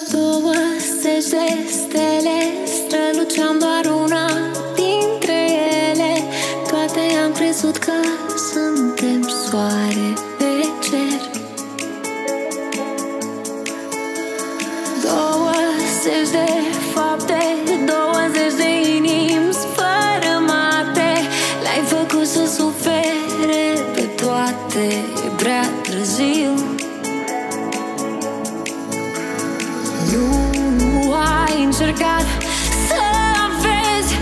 20 de stele străluceam doar una dintre ele. Toate am crezut că suntem soare pe cer. 20 de fapte, 20 de inimi sfărâmate. Le-ai făcut să sufere pe toate, e prea târziu. Nu ai încercat să vezi,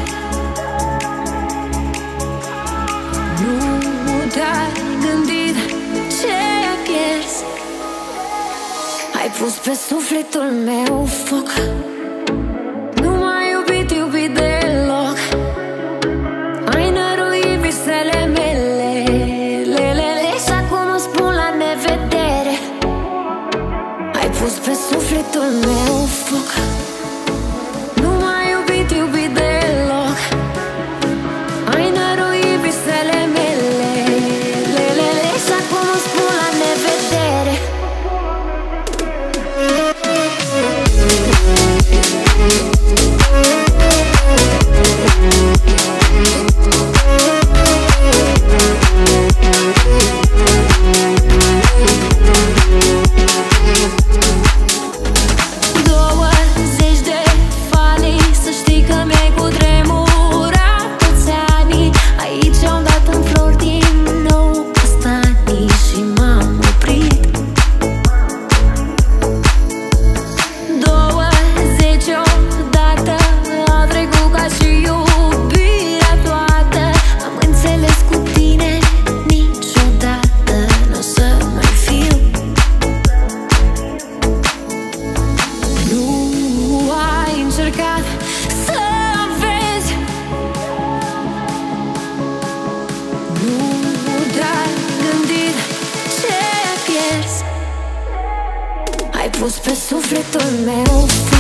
nu te-ai gândit ce pierzi. Ai pus pe sufletul meu foc, nu m-ai iubit deloc. Ai năruit visele mele, lelele, și acum îmi spun la nevedere. Ai pus pe sufletul meu foc, nu m-ai iubit deloc. Ai năruit visele mele, lelele, și acum îmi spun la nevedere. Ai pus pe sufletul meu